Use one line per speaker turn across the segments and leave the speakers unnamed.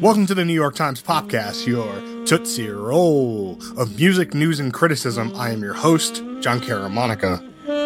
Welcome to the New York Times Podcast, your Tootsie Roll of music, news, and criticism. I am your host, John Caramonica.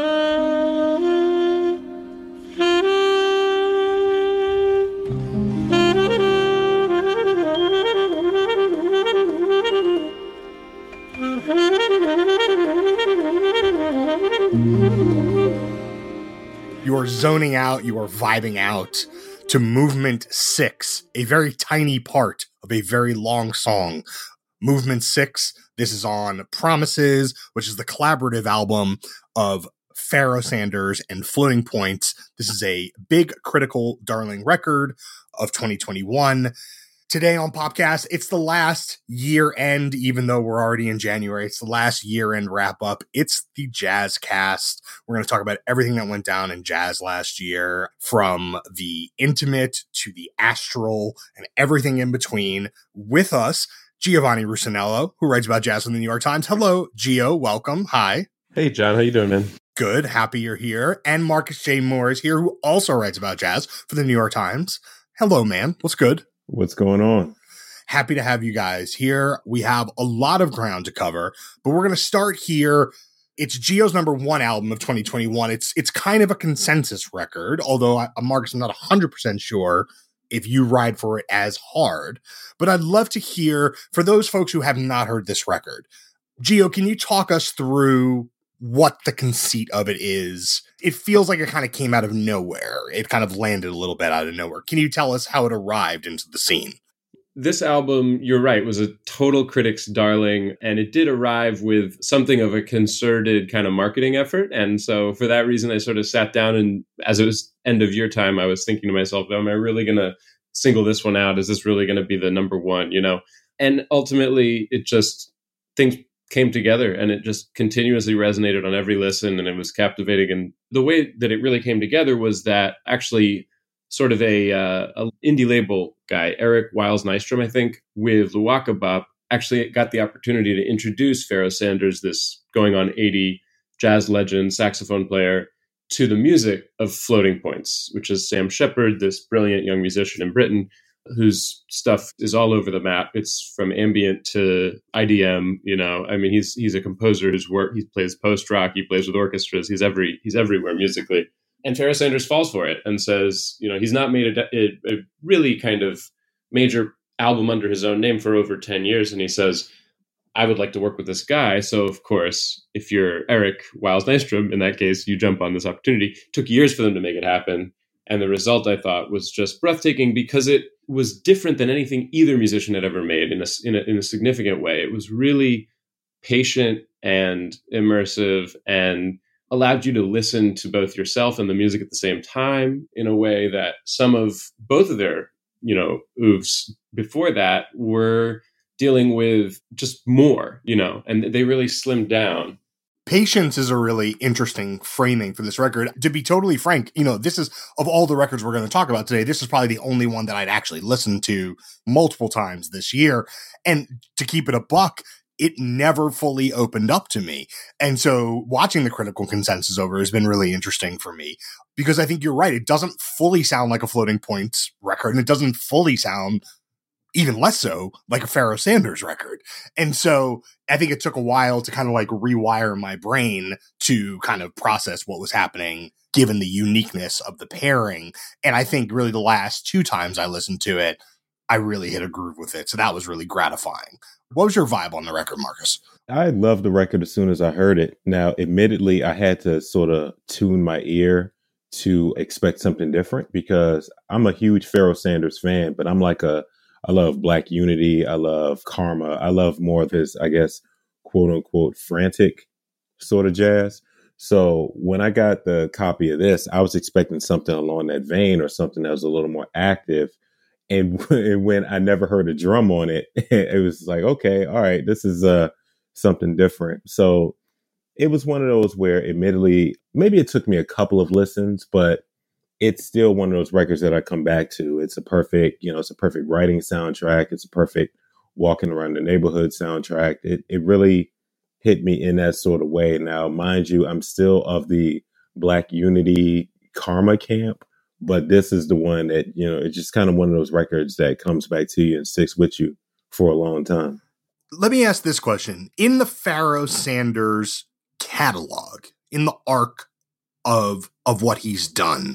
You are zoning out, you are vibing out to Movement 6, a very tiny part of a very long song. Movement 6, this is on Promises, which is the collaborative album of Pharoah Sanders and Floating Points. This is a big critical darling record of 2021. Today on Popcast, it's the last year end, even though we're already in January. It's the last year end wrap up. It's the Jazz Cast. We're going to talk about everything that went down in jazz last year, from the intimate to the astral and everything in between. With us, Giovanni Russinello, who writes about jazz in the New York Times. Hello, Gio. Welcome. Hi.
Hey, John. How you doing, man?
Good. Happy you're here. And Marcus J. Moore is here, who also writes about jazz for the New York Times. Hello, man. What's good?
What's going on?
Happy to have you guys here. We have a lot of ground to cover, but we're going to start here. It's Gio's number one album of 2021. It's kind of a consensus record, although Marcus, I'm not 100% sure if you ride for it as hard. But I'd love to hear, for those folks who have not heard this record, Gio, can you talk us through what the conceit of it is? It feels like it kind of came out of nowhere. It kind of landed a little bit out of nowhere. Can you tell us how it arrived into the scene?
This album, you're right, was a total critic's darling, and it did arrive with something of a concerted kind of marketing effort. And so for that reason, I sort of sat down, and as it was end of year time, I was thinking to myself, am I really going to single this one out? Is this really going to be the number one, you know? And ultimately, it just, things came together, and it just continuously resonated on every listen, and it was captivating. And the way that it really came together was that actually sort of a indie label guy, Eric Wiles Nystrom, I think, with Luwaka Bop, actually got the opportunity to introduce Pharoah Sanders, this going on 80 jazz legend, saxophone player, to the music of Floating Points, which is Sam Shepard, this brilliant young musician in Britain, whose stuff is all over the map. It's from ambient to IDM, you know. I mean, he's a composer whose work, he plays post-rock, he plays with orchestras, he's everywhere musically. And Pharoah Sanders falls for it and says, you know, he's not made a really kind of major album under his own name for over 10 years. And he says, I would like to work with this guy. So, of course, if you're Eric Wiles Nystrom, in that case, you jump on this opportunity. It took years for them to make it happen. And the result, I thought, was just breathtaking because it was different than anything either musician had ever made in a significant way. It was really patient and immersive and allowed you to listen to both yourself and the music at the same time in a way that some of both of their, you know, oeuvres before that were dealing with just more, you know, and they really slimmed down.
Patience is a really interesting framing for this record. To be totally frank, you know, this is, of all the records we're going to talk about today, this is probably the only one that I'd actually listened to multiple times this year. And to keep it a buck, it never fully opened up to me. And so watching the critical consensus over has been really interesting for me, because I think you're right. It doesn't fully sound like a Floating Points record, and it doesn't fully sound, even less so, like a Pharoah Sanders record. And so I think it took a while to kind of like rewire my brain to kind of process what was happening, given the uniqueness of the pairing. And I think really the last two times I listened to it, I really hit a groove with it. So that was really gratifying. What was your vibe on the record, Marcus?
I loved the record as soon as I heard it. Now, admittedly, I had to sort of tune my ear to expect something different, because I'm a huge Pharoah Sanders fan, but I'm like I love Black Unity. I love Karma. I love more of his, I guess, quote unquote, frantic sort of jazz. So when I got the copy of this, I was expecting something along that vein or something that was a little more active. And when I never heard a drum on it, it was like, okay, all right, this is something different. So it was one of those where, admittedly, maybe it took me a couple of listens, but it's still one of those records that I come back to. It's a perfect, you know, it's a perfect writing soundtrack. It's a perfect walking around the neighborhood soundtrack. It really hit me in that sort of way. Now, mind you, I'm still of the Black Unity Karma camp, But this is the one that, it's just kind of one of those records that comes back to you and sticks with you for a long time.
Let me ask this question. In the Pharoah Sanders catalog, in the arc of what he's done,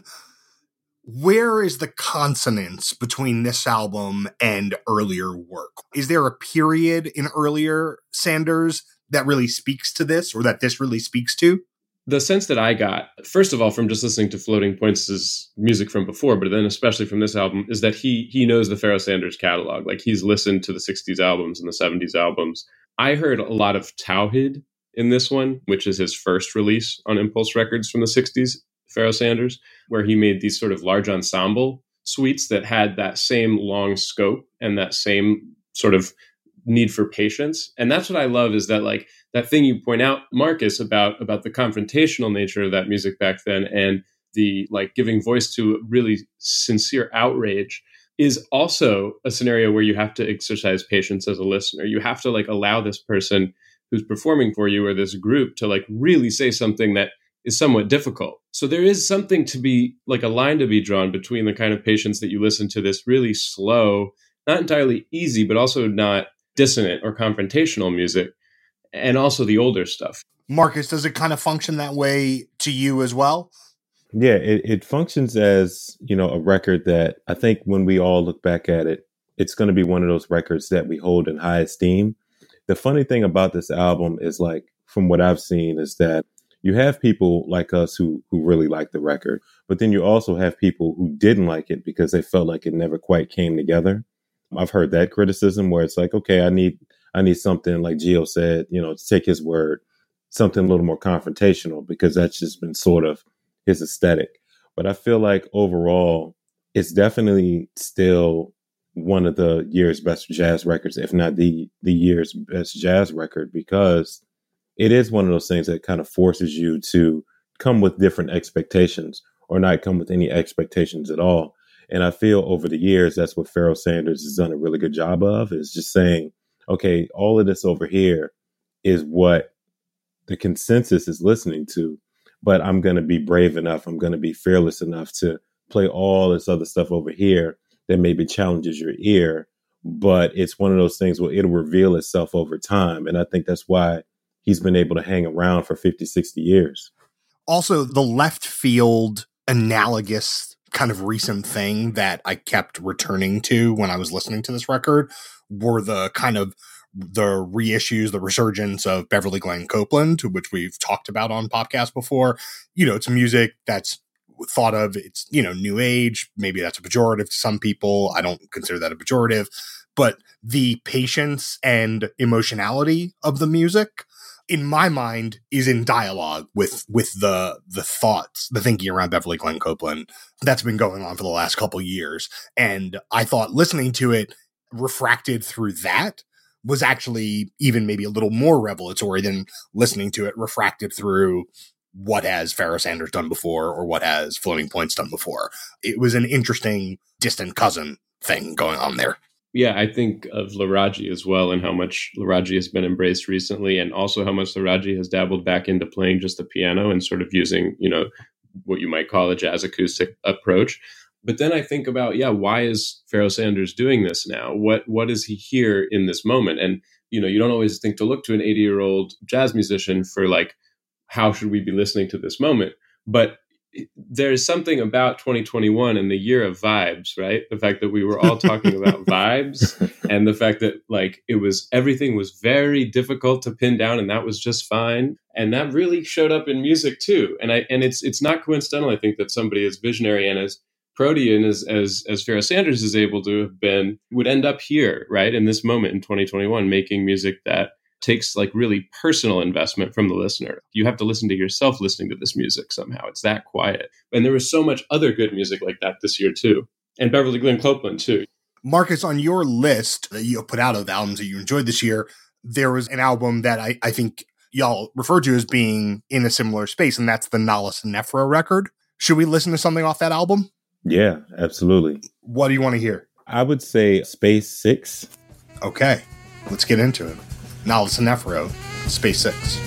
where is the consonance between this album and earlier work? Is there a period in earlier Sanders that really speaks to this, or that this really speaks to?
The sense that I got, first of all, from just listening to Floating Points' music from before, but then especially from this album, is that he knows the Pharoah Sanders catalog. Like, he's listened to the 60s albums and the 70s albums. I heard a lot of Tawhid in this one, which is his first release on Impulse Records from the 60s, Pharoah Sanders, where he made these sort of large ensemble suites that had that same long scope and that same sort of need for patience. And that's what I love, is that, like, that thing you point out, Marcus, about the confrontational nature of that music back then, and the, like, giving voice to really sincere outrage, is also a scenario where you have to exercise patience as a listener. You have to, like, allow this person who's performing for you, or this group, to, like, really say something that is somewhat difficult. So there is something to be, like, a line to be drawn between the kind of patience that you listen to this really slow, not entirely easy, but also not dissonant or confrontational music, and also the older stuff.
Marcus, does it kind of function that way to you as well?
Yeah, it functions as, a record that I think when we all look back at it, it's going to be one of those records that we hold in high esteem. The funny thing about this album is, like, from what I've seen, is that you have people like us who really like the record, but then you also have people who didn't like it because they felt like it never quite came together. I've heard that criticism where it's like, okay, I need something, like Gio said, to take his word, something a little more confrontational, because that's just been sort of his aesthetic. But I feel like overall, it's definitely still one of the year's best jazz records, if not the year's best jazz record, because it is one of those things that kind of forces you to come with different expectations, or not come with any expectations at all. And I feel over the years, that's what Pharoah Sanders has done a really good job of, is just saying, okay, all of this over here is what the consensus is listening to, but I'm going to be brave enough, I'm going to be fearless enough to play all this other stuff over here that maybe challenges your ear, but it's one of those things where it'll reveal itself over time. And I think that's why he's been able to hang around for 50, 60 years.
Also, the left field analogous kind of recent thing that I kept returning to when I was listening to this record were the kind of the reissues, the resurgence of Beverly Glenn Copeland, which we've talked about on podcast before. It's music that's thought of, it's, new age. Maybe that's a pejorative to some people. I don't consider that a pejorative, but the patience and emotionality of the music, in my mind, is in dialogue with the thoughts, the thinking around Beverly Glenn Copeland that's been going on for the last couple years. And I thought listening to it refracted through that was actually even maybe a little more revelatory than listening to it refracted through what has Pharoah Sanders done before, or what has Floating Points done before. It was an interesting distant cousin thing going on there.
Yeah, I think of Laraji as well, and how much Laraji has been embraced recently, and also how much Laraji has dabbled back into playing just the piano and sort of using, what you might call a jazz acoustic approach. But then I think about, why is Pharoah Sanders doing this now? What is he here in this moment? And, you don't always think to look to an 80-year-old jazz musician for, like, how should we be listening to this moment? But there's something about 2021 and the year of vibes, right? The fact that we were all talking about vibes, and the fact that, like, everything was very difficult to pin down, and that was just fine. And that really showed up in music too. And it's not coincidental, I think, that somebody as visionary and as protean as Pharoah Sanders is able to have been would end up here, right? In this moment in 2021, making music that takes, like, really personal investment from the listener. You have to listen to yourself listening to this music somehow. It's that quiet. And there was so much other good music like that this year too. And Beverly Glenn Copeland too.
Marcus, on your list that you put out of albums that you enjoyed this year, there was an album that I think y'all referred to as being in a similar space, and that's the Nala Sinefra record. Should we listen to something off that album?
Yeah, absolutely.
What do you want to hear?
I would say Space 6.
Okay, let's get into it. Nala Sinefra, Space 6.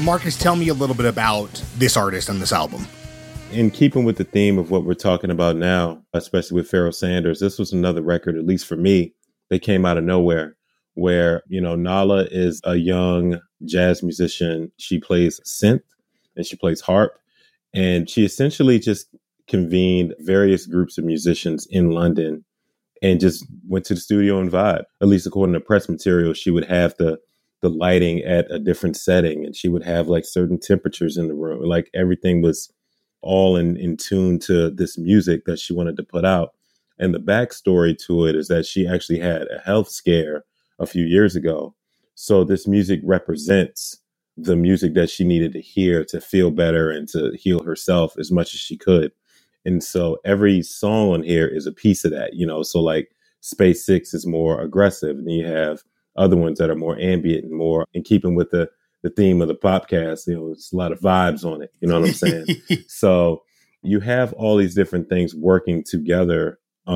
Marcus, tell me a little bit about this artist and this album.
In keeping with the theme of what we're talking about now, especially with Pharoah Sanders, this was another record, at least for me, that came out of nowhere, where, Nala is a young jazz musician. She plays synth and she plays harp. And she essentially just convened various groups of musicians in London and just went to the studio and vibe. At least according to press material, she would have the lighting at a different setting, and she would have like certain temperatures in the room. Like everything was all in tune to this music that she wanted to put out. And the backstory to it is that she actually had a health scare a few years ago. So this music represents the music that she needed to hear to feel better and to heal herself as much as she could. And so every song on here is a piece of that, so like Space Six is more aggressive, and you have other ones that are more ambient and more in keeping with the theme of the podcast. It's a lot of vibes on it. You know what I'm saying? So you have all these different things working together.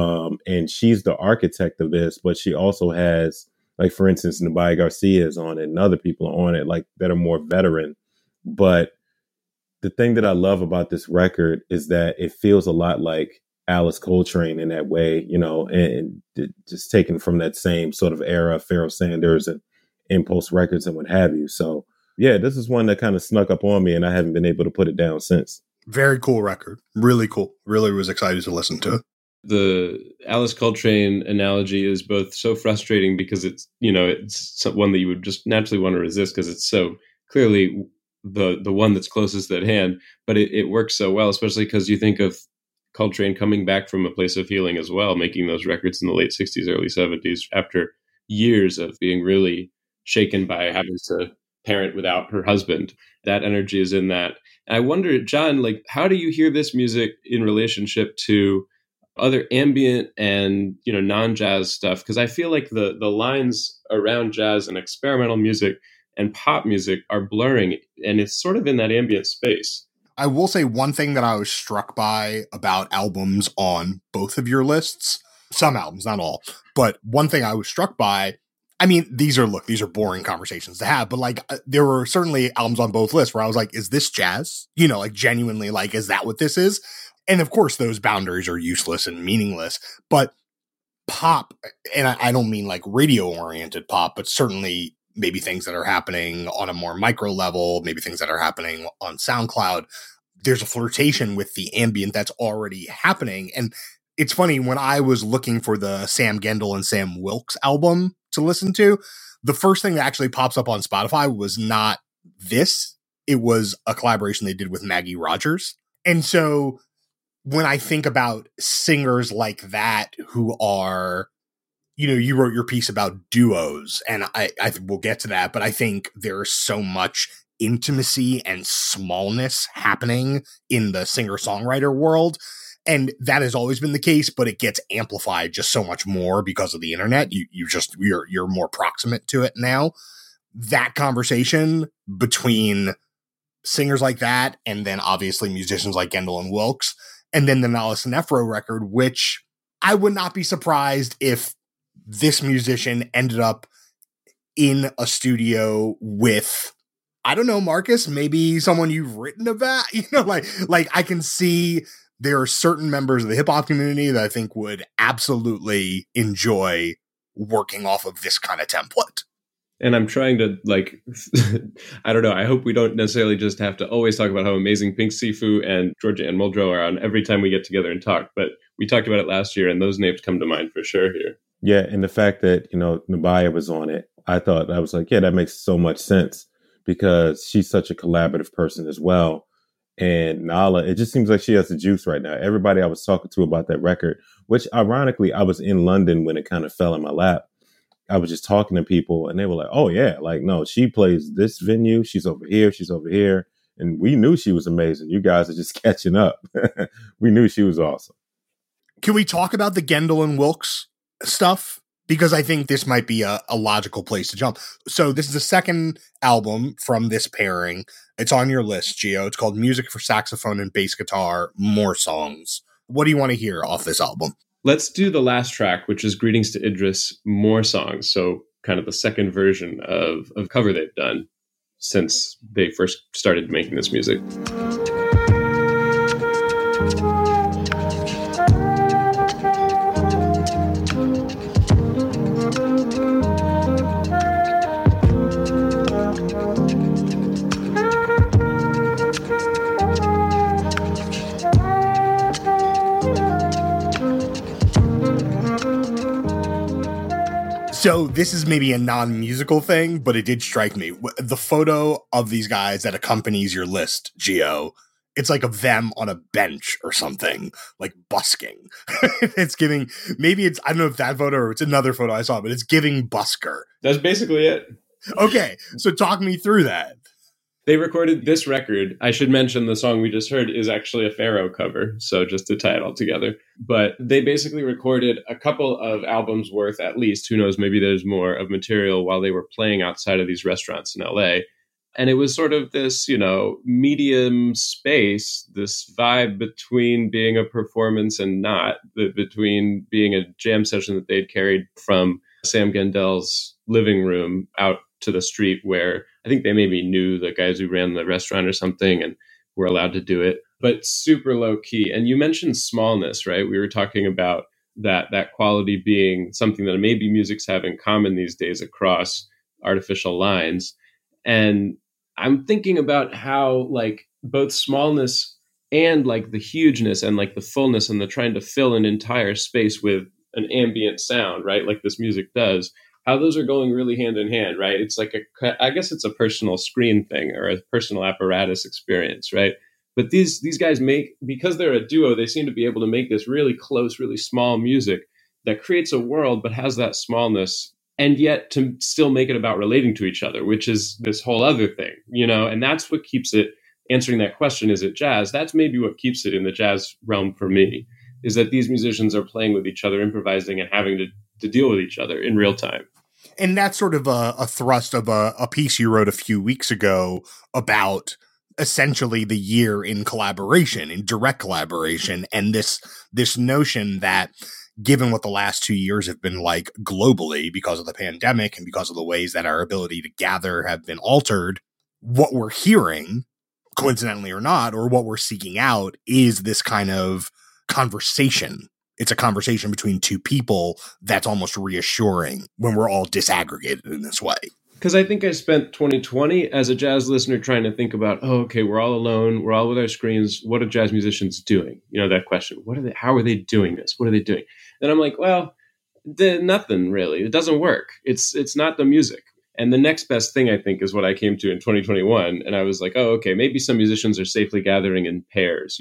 And she's the architect of this, but she also has, like, for instance, Nabai Garcia is on it and other people are on it, like, that are more veteran. But the thing that I love about this record is that it feels a lot like Alice Coltrane in that way, and just taken from that same sort of era, Pharoah Sanders and Impulse Records and what have you. So, yeah, this is one that kind of snuck up on me, and I haven't been able to put it down since.
Very cool record. Really cool. Really was excited to listen to it.
The Alice Coltrane analogy is both so frustrating because it's one that you would just naturally want to resist because it's so clearly the one that's closest at hand, but it works so well, especially because you think of Coltrane coming back from a place of healing as well, making those records in the late 60s, early 70s after years of being really shaken by having to parent without her husband. That energy is in that. And I wonder, John, like, how do you hear this music in relationship to other ambient and non-jazz stuff? Because I feel like the lines around jazz and experimental music and pop music are blurring, and it's sort of in that ambient space.
I will say one thing that I was struck by about albums on both of your lists, some albums, not all, but one thing I was struck by, I mean, these are boring conversations to have, but like there were certainly albums on both lists where I was like, is this jazz? Like genuinely, like, is that what this is? And of course, those boundaries are useless and meaningless, but pop, and I don't mean like radio-oriented pop, but certainly maybe things that are happening on a more micro level, maybe things that are happening on SoundCloud. There's a flirtation with the ambient that's already happening. And it's funny, when I was looking for the Sam Gendel and Sam Wilkes album to listen to, the first thing that actually pops up on Spotify was not this. It was a collaboration they did with Maggie Rogers. And so when I think about singers like that who are, you wrote your piece about duos, and I we'll get to that, but I think there's so much intimacy and smallness happening in the singer-songwriter world. And that has always been the case, but it gets amplified just so much more because of the internet. You're more proximate to it now. That conversation between singers like that, and then obviously musicians like Gendel and Wilkes, and then the Nala Sinefro record, which I would not be surprised if this musician ended up in a studio with, I don't know, Marcus, maybe someone you've written about, like I can see there are certain members of the hip hop community that I think would absolutely enjoy working off of this kind of template.
And I'm trying to, like, I don't know, I hope we don't necessarily just have to always talk about how amazing Pink Sifu and Georgia Ann Muldrow are on every time we get together and talk. But we talked about it last year, and those names come to mind for sure here.
Yeah, and the fact that, Nabaya was on it, I was like, yeah, that makes so much sense because she's such a collaborative person as well. And Nala, it just seems like she has the juice right now. Everybody I was talking to about that record, which ironically, I was in London when it kind of fell in my lap. I was just talking to people and they were like, oh yeah, like, no, she plays this venue. She's over here. She's over here. And we knew she was amazing. You guys are just catching up. We knew she was awesome.
Can we talk about the Gendel and Wilkes stuff? Because I think this might be a logical place to jump. So this is the second album from this pairing. It's on your list, Gio. It's called Music for Saxophone and Bass Guitar, More Songs. What do you want to hear off this album?
Let's do the last track, which is Greetings to Idris, More Songs. So kind of the second version of cover they've done. since they first started making this music.
So this is maybe a non-musical thing, but it did strike me. The photo of these guys that accompanies your list, Gio, it's like of them on a bench or something, like busking. It's giving, maybe it's, I don't know if that photo or it's another photo I saw, but it's giving busker.
That's basically it.
Okay, so talk me through that.
They recorded this record. I should mention the song we just heard is actually a Pharaoh cover, so just to tie it all together. But they basically recorded a couple of albums worth, at least, who knows, maybe there's more, of material while they were playing outside of these restaurants in LA. And it was sort of this, medium space, this vibe between being a performance and not, between being a jam session that they'd carried from Sam Gendel's living room out to the street, where I think they maybe knew the guys who ran the restaurant or something and were allowed to do it, but super low key. And you mentioned smallness, right? We were talking about that quality being something that maybe musics have in common these days across artificial lines. And I'm thinking about how like both smallness and like the hugeness and like the fullness and the trying to fill an entire space with an ambient sound, right? Like this music does, how those are going really hand in hand, right? It's like I guess it's a personal screen thing or a personal apparatus experience, right? But these guys because they're a duo, they seem to be able to make this really close, really small music that creates a world, but has that smallness, and yet to still make it about relating to each other, which is this whole other thing, and that's what keeps it, answering that question, is it jazz? That's maybe what keeps it in the jazz realm for me, is that these musicians are playing with each other, improvising, and having to deal with each other in real time.
And that's sort of a thrust of a piece you wrote a few weeks ago about essentially the year in collaboration, in direct collaboration, and this notion that given what the last 2 years have been like globally because of the pandemic and because of the ways that our ability to gather have been altered, what we're hearing, coincidentally or not, or what we're seeking out is this kind of conversation. It's a conversation between two people that's almost reassuring when we're all disaggregated in this way.
Because I think I spent 2020 as a jazz listener trying to think about, okay, we're all alone, we're all with our screens. What are jazz musicians doing? That question. How are they doing this? What are they doing? And I'm like, well, nothing really. It doesn't work. It's not the music. And the next best thing, I think, is what I came to in 2021. And I was like, oh, okay, maybe some musicians are safely gathering in pairs,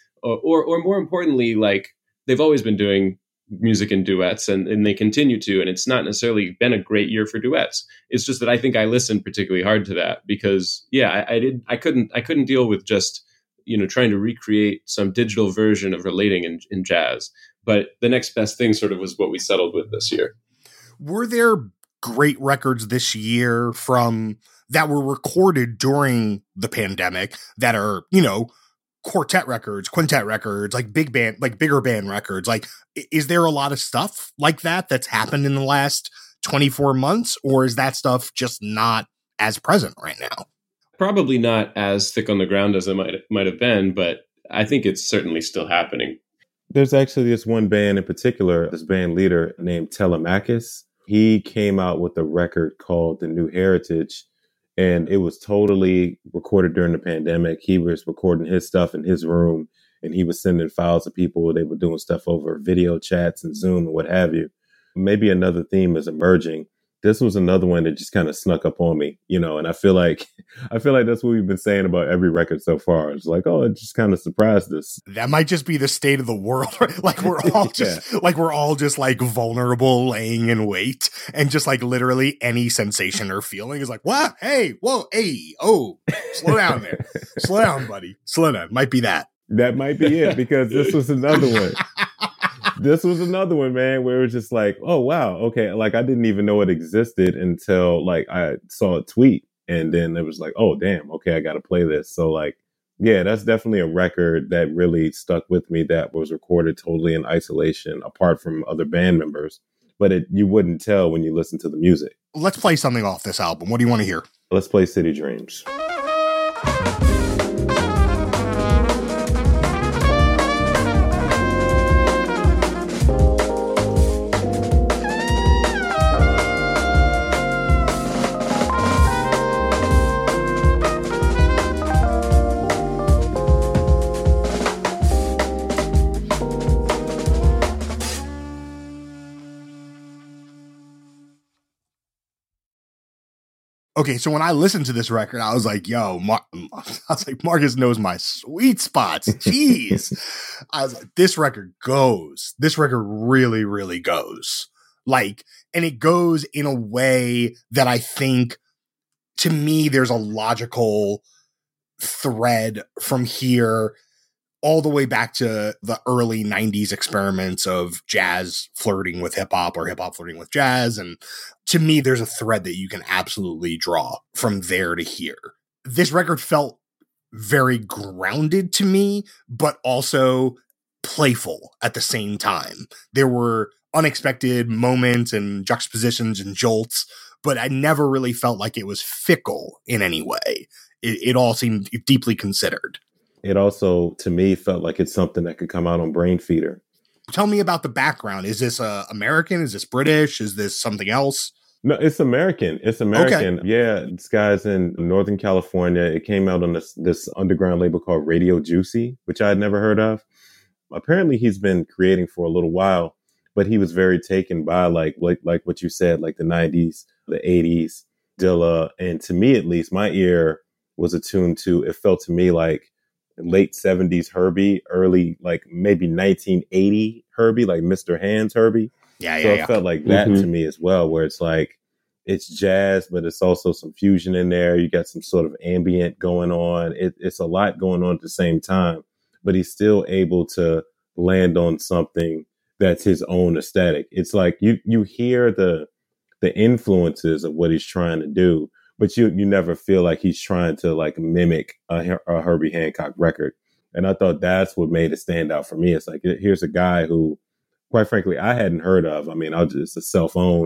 or more importantly, like, they've always been doing music in duets and they continue to, and it's not necessarily been a great year for duets. It's just that I think I listened particularly hard to that because I couldn't deal with just, trying to recreate some digital version of relating in jazz. But the next best thing sort of was what we settled with this year.
Were there great records this year that were recorded during the pandemic that are, quartet records, quintet records, like bigger band records? Like, is there a lot of stuff like that that's happened in the last 24 months, or is that stuff just not as present right now?
Probably not as thick on the ground as it might have been, but I think it's certainly still happening.
There's actually this one band in particular, this band leader named Telemachus. He came out with a record called The New Heritage, and it was totally recorded during the pandemic. He was recording his stuff in his room, and he was sending files to people. They were doing stuff over video chats and Zoom and what have you. Maybe another theme is emerging. This was another one that just kind of snuck up on me, and I feel like that's what we've been saying about every record so far. It's like, oh, it just kind of surprised us.
That might just be the state of the world. Like we're all just like vulnerable, laying in wait, and just like literally any sensation or feeling is like, what? Hey, whoa, hey, oh, slow down there, slow down, buddy, slow down. Might be that.
That might be it, because this was another one. This was another one, man, where it was just like, oh, wow. Okay. Like, I didn't even know it existed until like I saw a tweet, and then it was like, oh, damn. Okay. I got to play this. So like, yeah, that's definitely a record that really stuck with me, that was recorded totally in isolation apart from other band members. But you wouldn't tell when you listen to the music.
Let's play something off this album. What do you want to hear?
Let's play City Dreams.
Okay, so when I listened to this record, I was like, yo, Marcus knows my sweet spots. Jeez. I was like, this record goes. This record really, really goes. Like, and it goes in a way that I think, to me, there's a logical thread from here all the way back to the early 90s experiments of jazz flirting with hip hop or hip hop flirting with jazz. And to me, there's a thread that you can absolutely draw from there to here. This record felt very grounded to me, but also playful at the same time. There were unexpected moments and juxtapositions and jolts, but I never really felt like it was fickle in any way. It all seemed deeply considered.
It also, to me, felt like it's something that could come out on Brain Feeder.
Tell me about the background. Is this American? Is this British? Is this something else?
No, it's American. It's American. Okay. Yeah, this guy's in Northern California. It came out on this underground label called Radio Juicy, which I had never heard of. Apparently, he's been creating for a little while, but he was very taken by like what you said, like the 90s, the 80s, Dilla. And to me, at least, my ear was attuned to, it felt to me like late 70s Herbie, early, like maybe 1980 Herbie, like Mr. Hands Herbie. So it felt like that to me as well, where it's like, it's jazz, but it's also some fusion in there. You got some sort of ambient going on. It's a lot going on at the same time, but he's still able to land on something that's his own aesthetic. It's like you hear the influences of what he's trying to do, but you never feel like he's trying to like mimic a Herbie Hancock record. And I thought that's what made it stand out for me. It's like, here's a guy who, quite frankly, I hadn't heard of. I mean, it's a self-own,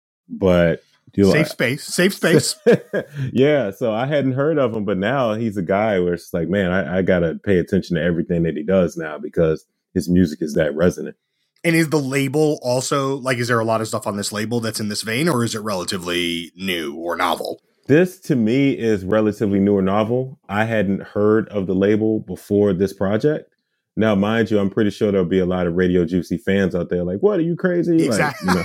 but
safe space.
Yeah. So I hadn't heard of him, but now he's a guy where it's like, man, I got to pay attention to everything that he does now because his music is that resonant.
And is the label also, like, is there a lot of stuff on this label that's in this vein, or is it relatively new or novel?
This, to me, is relatively new or novel. I hadn't heard of the label before this project. Now, mind you, I'm pretty sure there'll be a lot of Radio Juicy fans out there like, what, are you crazy?
Exactly. Like,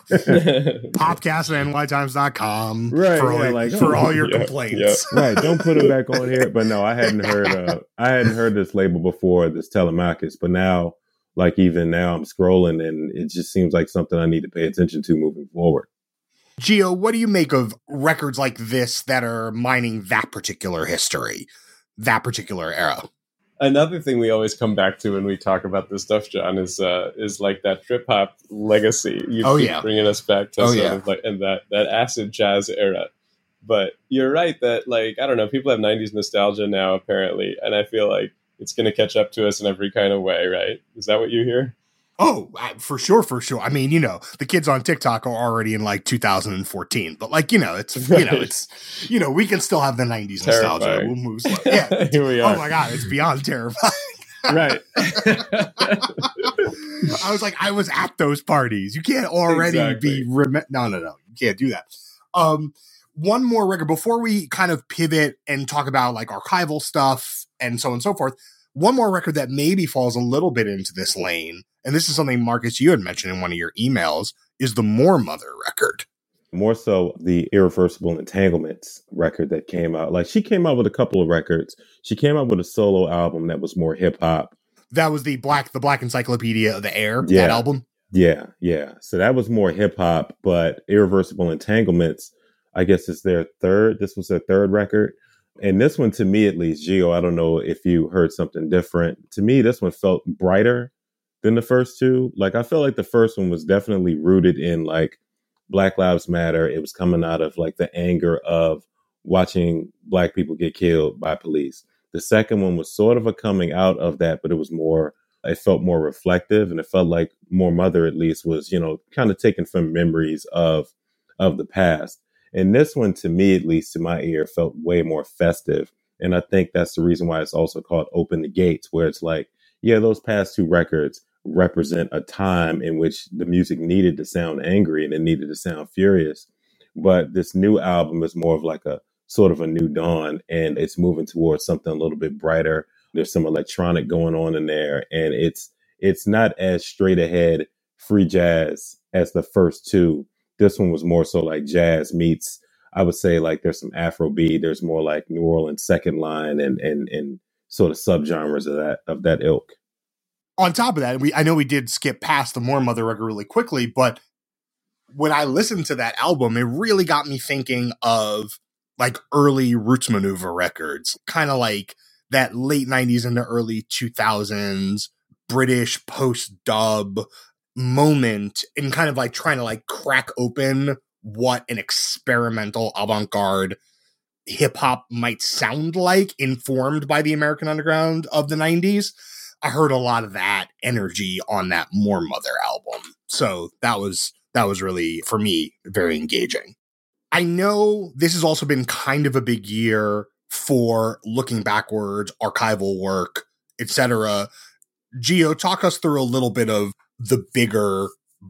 Podcast at nytimes.com
right,
for all your complaints.
Right, don't put it back on here. But no, I hadn't heard this label before, this Telemachus. But now, like even now, I'm scrolling and it just seems like something I need to pay attention to moving forward.
Gio, what do you make of records like this that are mining that particular history, that particular era?
Another thing we always come back to when we talk about this stuff, John, is like that trip hop legacy. You keep bringing us back to and that acid jazz era. But you're right that, like, I don't know, people have 90s nostalgia now apparently, and I feel like it's going to catch up to us in every kind of way, right? Is that what you hear?
Oh, for sure. I mean, the kids on TikTok are already in like 2014, but like, it's, it's, we can still have the 90s nostalgia. We'll move slow. Yeah. Here we are. Oh my God. It's beyond terrifying.
Right.
I was like, I was at those parties. You can't already be, no. You can't do that. One more record before we kind of pivot and talk about like archival stuff and so on and so forth. One more record that maybe falls a little bit into this lane, and this is something, Marcus, you had mentioned in one of your emails, is the More Mother record.
More so the Irreversible Entanglements record that came out. Like, she came out with a couple of records. She came out with a solo album that was more hip hop.
That was the Black Encyclopedia of the Air, that album?
Yeah. So that was more hip hop, but Irreversible Entanglements, I guess this was their third record. And this one, to me at least, Gio, I don't know if you heard something different. To me, this one felt brighter than the first two. Like, I felt like the first one was definitely rooted in like Black Lives Matter. It was coming out of like the anger of watching Black people get killed by police. The second one was sort of a coming out of that, but it felt more reflective, and it felt like More Mother at least was, kind of taken from memories of the past. And this one, to me, at least to my ear, felt way more festive. And I think that's the reason why it's also called Open the Gates, where it's like, yeah, those past two records represent a time in which the music needed to sound angry and it needed to sound furious. But this new album is more of like a sort of a new dawn, and it's moving towards something a little bit brighter. There's some electronic going on in there, and it's not as straight ahead free jazz as the first two. This one was more so like jazz meets, I would say, like there's some Afrobeat, there's more like New Orleans second line and sort of subgenres of that ilk.
On top of that, I know we did skip past the More Mother record really quickly, but when I listened to that album, it really got me thinking of like early Roots Maneuver records, kind of like that late 90s into early 2000s British post-dub moment, and kind of like trying to like crack open what an experimental avant-garde hip-hop might sound like, informed by the American underground of the 90s. I heard a lot of that energy on that More Mother album. So that was really, for me, very engaging. I know this has also been kind of a big year for looking backwards, archival work, etc. Gio, talk us through a little bit of the bigger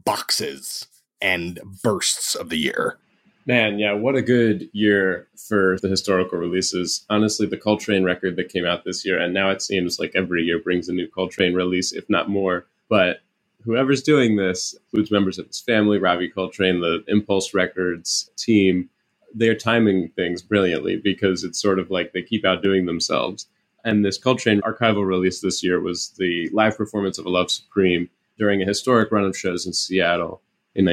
boxes and bursts of the year.
Man, yeah, what a good year for the historical releases. Honestly, the Coltrane record that came out this year, and now it seems like every year brings a new Coltrane release, if not more. But whoever's doing this includes members of his family, Ravi Coltrane, the Impulse Records team. They're timing things brilliantly because it's sort of like they keep outdoing themselves. And this Coltrane archival release this year was the live performance of A Love Supreme during a historic run of shows in Seattle in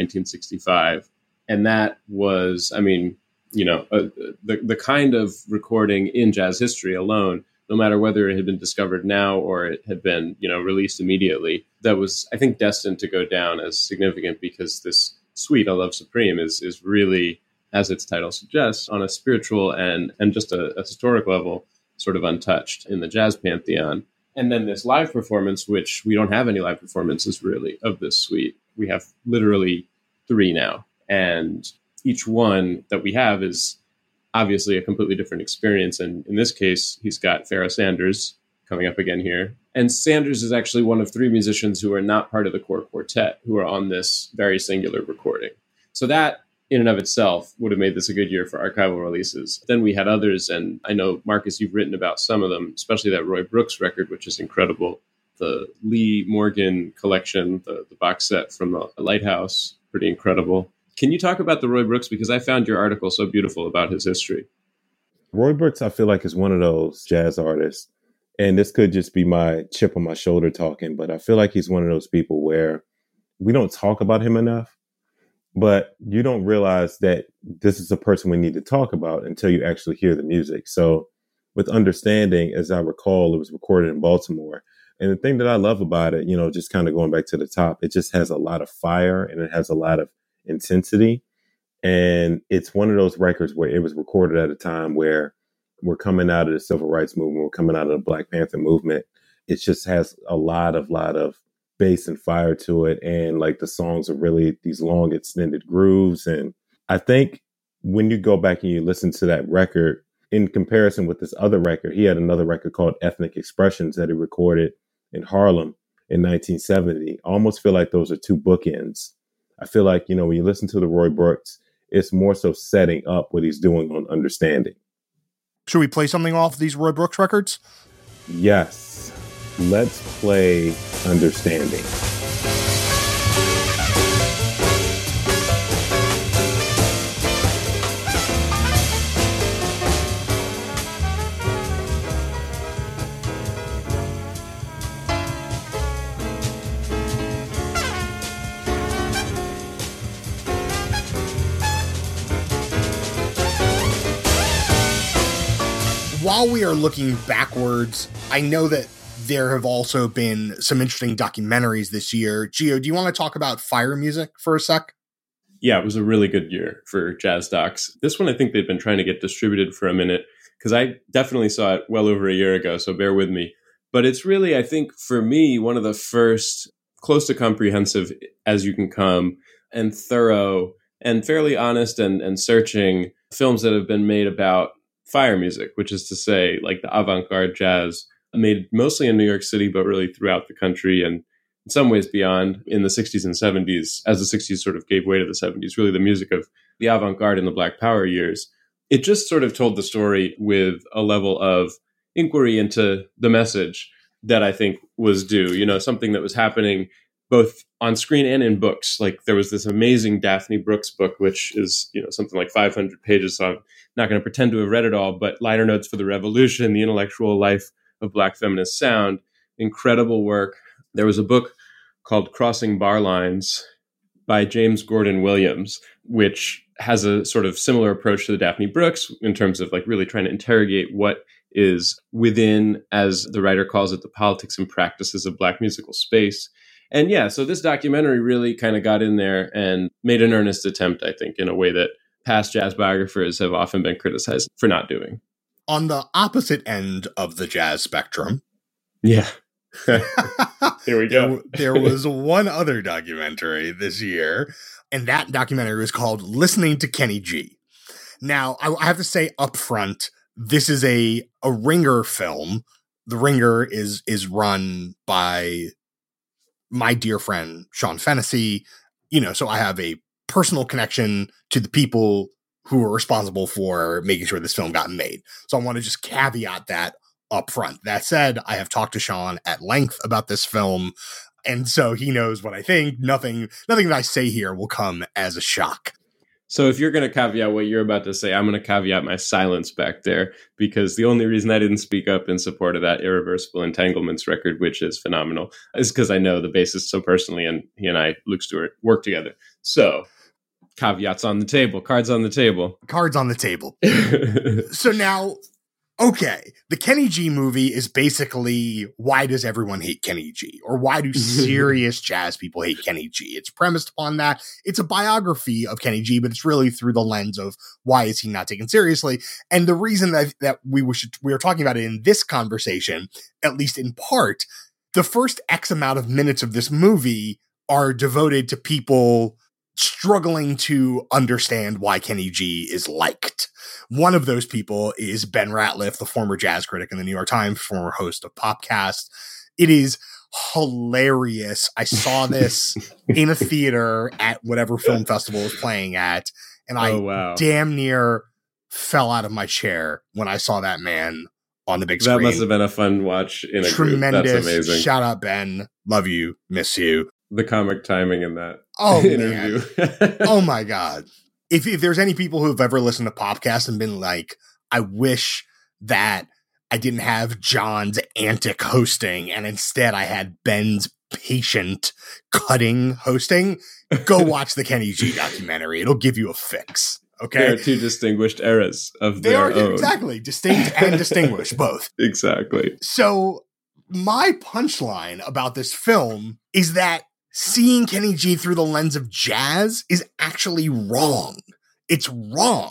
1965. And that was, I mean, you know, the kind of recording in jazz history alone, no matter whether it had been discovered now or it had been, you know, released immediately, that was, I think, destined to go down as significant because this suite, A Love Supreme, is really, as its title suggests, on a spiritual and just a historic level, sort of untouched in the jazz pantheon. And then this live performance, which we don't have any live performances really of this suite. We have literally 3 now. And each one that we have is obviously a completely different experience. And in this case, he's got Pharoah Sanders coming up again here. And Sanders is actually one of 3 musicians who are not part of the core quartet who are on this very singular recording. So that in and of itself would have made this a good year for archival releases. Then we had others. And I know, Marcus, you've written about some of them, especially that Roy Brooks record, which is incredible. The Lee Morgan collection, the box set from the Lighthouse, pretty incredible. Can you talk about the Roy Brooks? Because I found your article so beautiful about his history.
Roy Brooks, I feel like, is one of those jazz artists, and this could just be my chip on my shoulder talking, but I feel like he's one of those people where we don't talk about him enough, but you don't realize that this is a person we need to talk about until you actually hear the music. So with Understanding, as I recall, it was recorded in Baltimore. And the thing that I love about it, you know, just kind of going back to the top, it just has a lot of fire and it has a lot of intensity. And it's one of those records where it was recorded at a time where we're coming out of the civil rights movement, we're coming out of the Black Panther movement. It just has a lot of bass and fire to it. And like the songs are really these long extended grooves. And I think when you go back and you listen to that record in comparison with this other record, he had another record called Ethnic Expressions that he recorded in Harlem in 1970. I almost feel like those are 2 bookends. I feel like, you know, when you listen to the Roy Brooks, it's more so setting up what he's doing on Understanding.
Should we play something off these Roy Brooks records?
Yes. Let's play Understanding.
While we are looking backwards, I know that there have also been some interesting documentaries this year. Gio, do you want to talk about Fire Music for a sec?
Yeah, it was a really good year for jazz docs. This one, I think they've been trying to get distributed for a minute because I definitely saw it well over a year ago, so bear with me. But it's really, I think, for me, one of the first close to comprehensive as you can come and thorough and fairly honest and searching films that have been made about fire music, which is to say, like the avant-garde jazz made mostly in New York City, but really throughout the country and in some ways beyond in the 60s and 70s, as the 60s sort of gave way to the 70s, really the music of the avant-garde in the Black Power years. It just sort of told the story with a level of inquiry into the message that I think was due, something that was happening both on screen and in books. Like there was this amazing Daphne Brooks book, which is, something like 500 pages. So I'm not going to pretend to have read it all, but Liner Notes for the Revolution, The Intellectual Life of Black Feminist Sound, incredible work. There was a book called Crossing Bar Lines by James Gordon Williams, which has a sort of similar approach to the Daphne Brooks in terms of like really trying to interrogate what is within, as the writer calls it, the politics and practices of Black musical space. And yeah, so this documentary really kind of got in there and made an earnest attempt, I think, in a way that past jazz biographers have often been criticized for not doing.
On the opposite end of the jazz spectrum.
Yeah. Here we go.
There was one other documentary this year, and that documentary was called Listening to Kenny G. Now, I have to say up front, this is a Ringer film. The Ringer is run by my dear friend, Sean Fennessy. So I have a personal connection to the people who were responsible for making sure this film got made. So I want to just caveat that up front. That said, I have talked to Sean at length about this film, and so he knows what I think. Nothing that I say here will come as a shock.
So if you're going to caveat what you're about to say, I'm going to caveat my silence back there, because the only reason I didn't speak up in support of that Irreversible Entanglements record, which is phenomenal, is because I know the bassist so personally, and he and I, Luke Stewart, work together. So caveats on the table, cards on the table.
Cards on the table. So now, okay, the Kenny G movie is basically, why does everyone hate Kenny G? Or why do serious jazz people hate Kenny G? It's premised upon that. It's a biography of Kenny G, but it's really through the lens of why is he not taken seriously? And the reason that we were talking about it in this conversation, at least in part, the first X amount of minutes of this movie are devoted to people struggling to understand why Kenny G is liked. One of those people is Ben Ratliff, the former jazz critic in the New York Times, former host of Popcast. It is hilarious. I saw this in a theater at whatever film festival it was playing at, and I damn near fell out of my chair when I saw that man on the big screen.
That must have been a fun watch in a
tremendous
group. That's amazing.
Shout out, Ben. Love you. Miss you.
The comic timing in that
interview. Oh my God. If there's any people who have ever listened to Popcast and been like, I wish that I didn't have John's antic hosting and instead I had Ben's patient cutting hosting, go watch the Kenny G documentary. It'll give you a fix. Okay.
There are two distinguished eras of their own.
Exactly. Distinct and distinguished, both.
Exactly.
So my punchline about this film is that seeing Kenny G through the lens of jazz is actually wrong. It's wrong.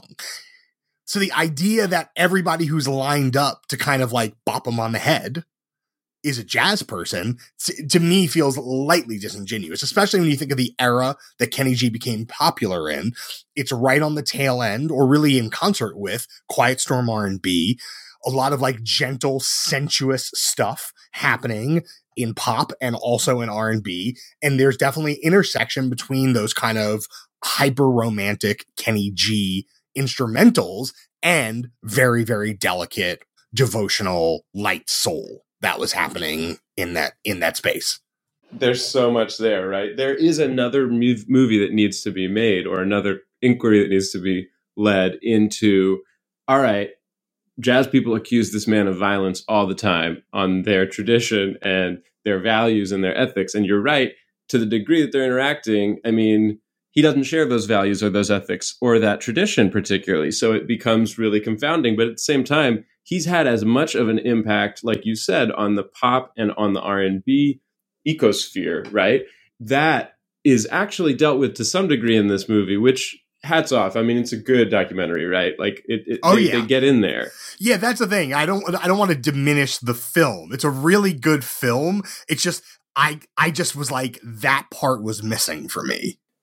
So the idea that everybody who's lined up to kind of like bop him on the head is a jazz person, to me feels lightly disingenuous, especially when you think of the era that Kenny G became popular in. It's right on the tail end, or really in concert with, Quiet Storm R&B, a lot of like gentle, sensuous stuff happening in pop and also in R&B. And there's definitely intersection between those kind of hyper romantic Kenny G instrumentals and very, very delicate devotional light soul that was happening in that space.
There's so much there, right? There is another movie that needs to be made, or another inquiry that needs to be led into, all right, jazz people accuse this man of violence all the time on their tradition and their values and their ethics. And you're right, to the degree that they're interacting, I mean, he doesn't share those values or those ethics or that tradition particularly. So it becomes really confounding. But at the same time, he's had as much of an impact, like you said, on the pop and on the R&B ecosphere, right? That is actually dealt with to some degree in this movie, which, hats off. I mean, it's a good documentary, right? Like they get in there.
Yeah, that's the thing. I don't want to diminish the film. It's a really good film. It's just I just was like, that part was missing for me.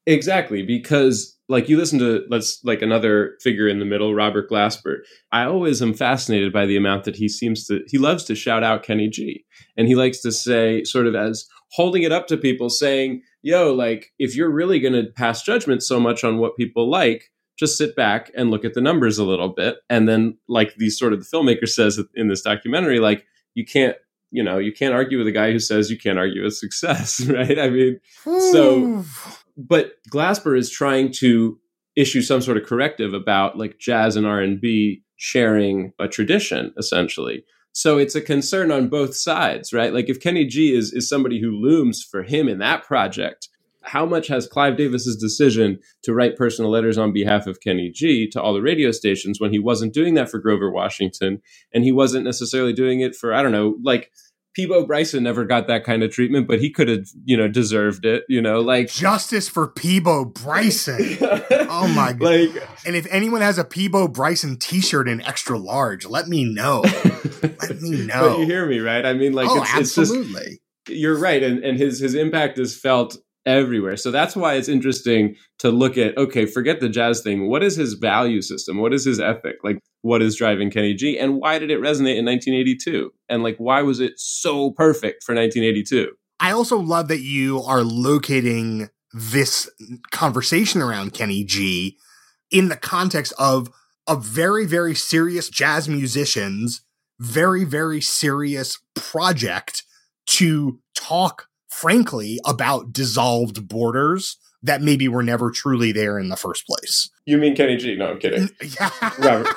Exactly, because like you listen to like another figure in the middle, Robert Glasper. I always am fascinated by the amount that he loves to shout out Kenny G, and he likes to say, sort of as holding it up to people, saying, "Yo, like if you're really going to pass judgment so much on what people like, just sit back and look at the numbers a little bit." And then, like the filmmaker says in this documentary, like you can't argue with a guy who says you can't argue with success, right? I mean, so. But Glasper is trying to issue some sort of corrective about like jazz and R&B sharing a tradition, essentially. So it's a concern on both sides, right? Like if Kenny G is somebody who looms for him in that project, how much has Clive Davis's decision to write personal letters on behalf of Kenny G to all the radio stations when he wasn't doing that for Grover Washington, and he wasn't necessarily doing it for, I don't know, like Peabo Bryson never got that kind of treatment, but he could have, deserved it, like
justice for Peabo Bryson. Oh my God.
Like,
and if anyone has a Peabo Bryson t-shirt in extra large, let me know. Let me know.
But you hear me, right? I mean, like,
absolutely.
It's just, you're right. And his impact is felt everywhere. So that's why it's interesting to look at, okay, forget the jazz thing. What is his value system? What is his ethic? Like, what is driving Kenny G? And why did it resonate in 1982? And like, why was it so perfect for 1982?
I also love that you are locating this conversation around Kenny G in the context of a very, very serious jazz musician's very, very serious project to talk frankly, about dissolved borders that maybe were never truly there in the first place.
You mean Kenny G? No, I'm kidding. Robert.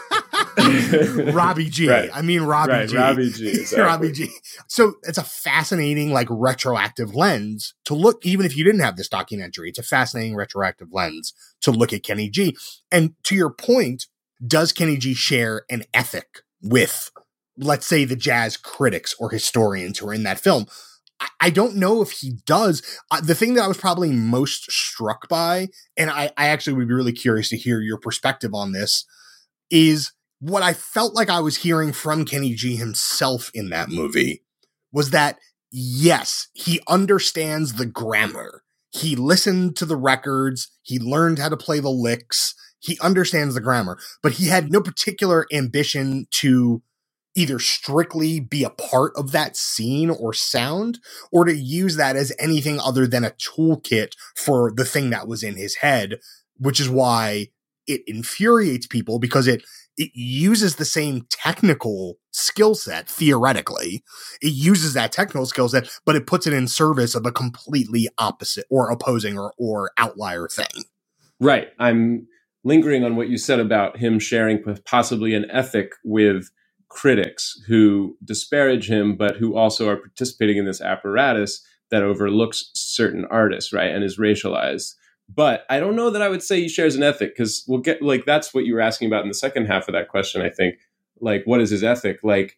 Robbie G.
Right.
I mean Robbie
right.
G.
Robbie G. Exactly.
Robbie G. So it's a fascinating, like, retroactive lens to look, even if you didn't have this documentary, it's a fascinating retroactive lens to look at Kenny G. And to your point, does Kenny G share an ethic with, let's say, the jazz critics or historians who are in that film? I don't know if he does. The thing that I was probably most struck by, and I actually would be really curious to hear your perspective on this, is what I felt like I was hearing from Kenny G himself in that movie was that, yes, he understands the grammar. He listened to the records. He learned how to play the licks. He understands the grammar, but he had no particular ambition to either strictly be a part of that scene or sound, or to use that as anything other than a toolkit for the thing that was in his head, which is why it infuriates people, because it uses the same technical skill set, theoretically. It uses that technical skill set, but it puts it in service of a completely opposite or opposing or outlier thing.
Right. I'm lingering on what you said about him sharing possibly an ethic with critics who disparage him, but who also are participating in this apparatus that overlooks certain artists, right, and is racialized. But I don't know that I would say he shares an ethic, because we'll get, like, that's what you were asking about in the second half of that question, I think. Like, what is his ethic? Like,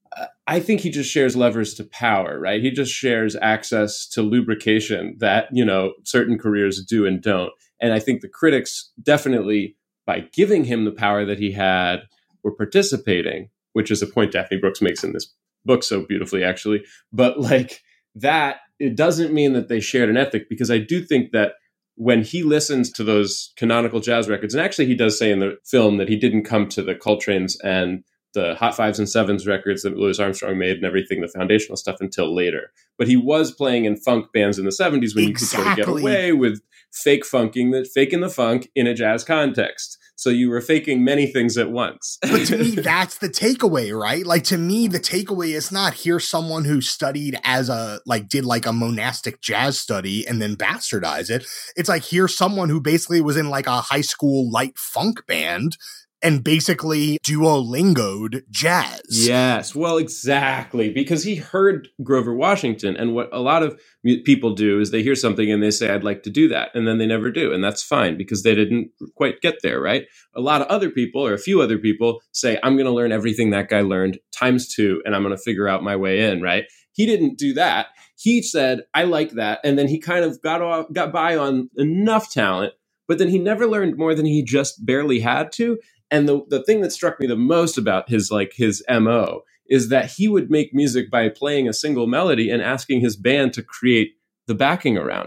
I think he just shares levers to power, right? He just shares access to lubrication that, certain careers do and don't. And I think the critics definitely, by giving him the power that he had, were participating, which is a point Daphne Brooks makes in this book so beautifully, actually. But like that, it doesn't mean that they shared an ethic, because I do think that when he listens to those canonical jazz records, and actually he does say in the film that he didn't come to the Coltrane's and the Hot Fives and Sevens records that Louis Armstrong made and everything, the foundational stuff, until later. But he was playing in funk bands in the 70s when you could sort of get away with faking the funk in a jazz context. So you were faking many things at once.
But to me, that's the takeaway, right? Like, to me, the takeaway is not, here's someone who studied did a monastic jazz study and then bastardized it. It's like, here's someone who basically was in like a high school light funk band and basically Duolingo'd jazz.
Yes, well, exactly. Because he heard Grover Washington. And what a lot of people do is they hear something and they say, I'd like to do that. And then they never do. And that's fine, because they didn't quite get there, right? A lot of other people, or a few other people, say, I'm going to learn everything that guy learned ×2, and I'm going to figure out my way in, right? He didn't do that. He said, I like that. And then he kind of got by on enough talent, but then he never learned more than he just barely had to. And the thing that struck me the most about his MO is that he would make music by playing a single melody and asking his band to create the backing around it.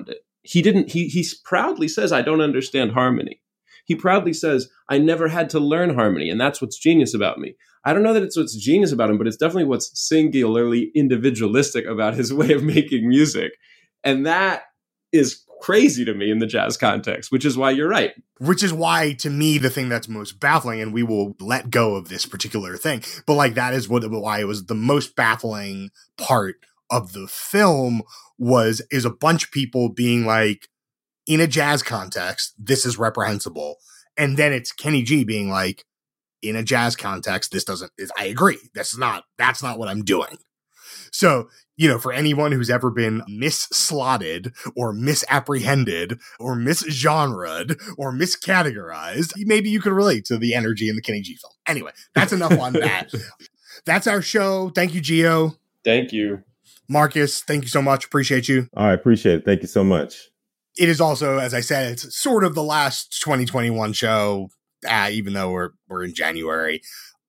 he proudly says, I don't understand harmony. He proudly says, I never had to learn harmony, and that's what's genius about me. I don't know that it's what's genius about him, but it's definitely what's singularly individualistic about his way of making music. And that is crazy to me in the jazz context, which is why you're right.
Which is why, to me, the thing that's most baffling, and we will let go of this particular thing, but like that is why it was the most baffling part of the film is a bunch of people being like, in a jazz context, this is reprehensible. And then it's Kenny G being like, in a jazz context, I agree. That's not what I'm doing. So, for anyone who's ever been misslotted or misapprehended or misgenred or miscategorized, maybe you could relate to the energy in the Kenny G film. Anyway, that's enough on that. That's our show. Thank you, Gio.
Thank you.
Marcus, thank you so much. Appreciate you.
All right, appreciate it. Thank you so much.
It is also, as I said, it's sort of the last 2021 show, even though we're in January.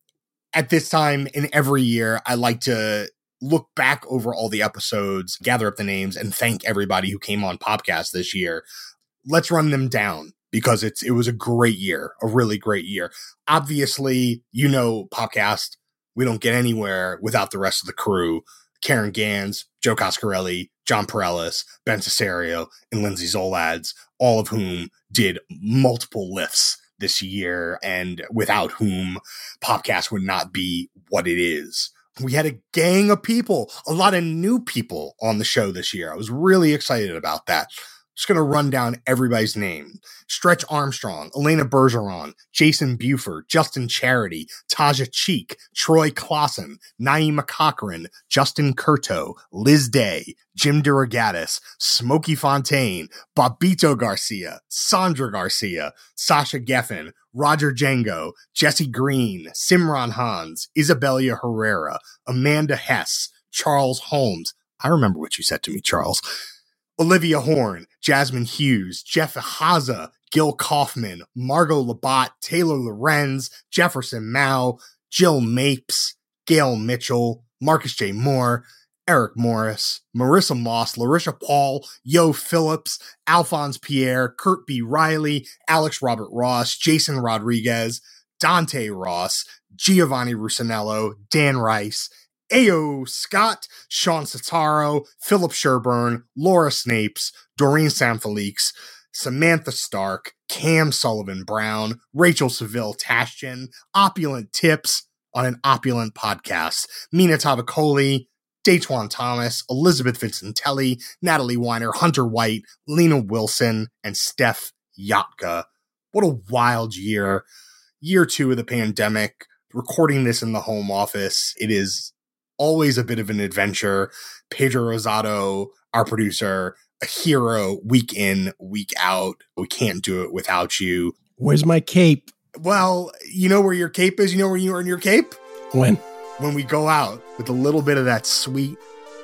At this time in every year, I like to look back over all the episodes, gather up the names, and thank everybody who came on Popcast this year. Let's run them down because it was a great year, a really great year. Obviously, Popcast, we don't get anywhere without the rest of the crew. Karen Gans, Joe Coscarelli, John Perellis, Ben Cesario, and Lindsay Zolads, all of whom did multiple lifts this year, and without whom Popcast would not be what it is. We had a gang of people, a lot of new people on the show this year. I was really excited about that. Just going to run down everybody's name. Stretch Armstrong, Elena Bergeron, Jason Buford, Justin Charity, Taja Cheek, Troy Clausen, Naima Cochran, Justin Curto, Liz Day, Jim DeRogatis, Smokey Fontaine, Bobito Garcia, Sandra Garcia, Sasha Geffen, Roger Django, Jesse Green, Simran Hans, Isabella Herrera, Amanda Hess, Charles Holmes. I remember what you said to me, Charles. Olivia Horn, Jasmine Hughes, Jeff Haza, Gil Kaufman, Margot Labat, Taylor Lorenz, Jefferson Mao, Jill Mapes, Gail Mitchell, Marcus J. Moore, Eric Morris, Marissa Moss, Larisha Paul, Yo Phillips, Alphonse Pierre, Kurt B. Riley, Alex Robert Ross, Jason Rodriguez, Dante Ross, Giovanni Russinello, Dan Rice, Ayo Scott, Sean Sataro, Philip Sherburne, Laura Snapes, Doreen Sanfelix, Samantha Stark, Cam Sullivan Brown, Rachel Seville Tashjian, Opulent Tips on an Opulent Podcast, Mina Tavakoli, Daytwan Thomas, Elizabeth Vincentelli, Natalie Weiner, Hunter White, Lena Wilson, and Steph Yatka. What a wild year. Year 2 of the pandemic. Recording this in the home office. It is always a bit of an adventure. Pedro Rosado, our producer, a hero week in, week out. We can't do it without you.
Where's my cape?
Well, you know where your cape is? You know where you earn your cape?
When
we go out with a little bit of that sweet,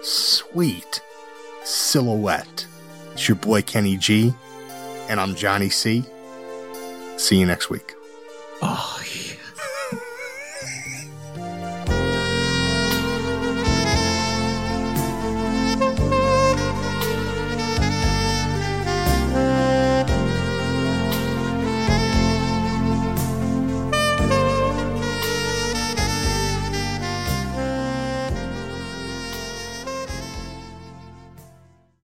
sweet silhouette. It's your boy Kenny G, and I'm Johnny C. See you next week.
Oh,